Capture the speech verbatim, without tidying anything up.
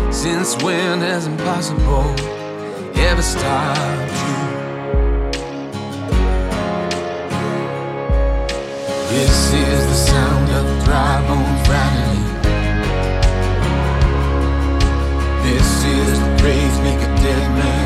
Since when has impossible ever stopped you? This is the sound of dry bones rattling. This is the praise make a dead man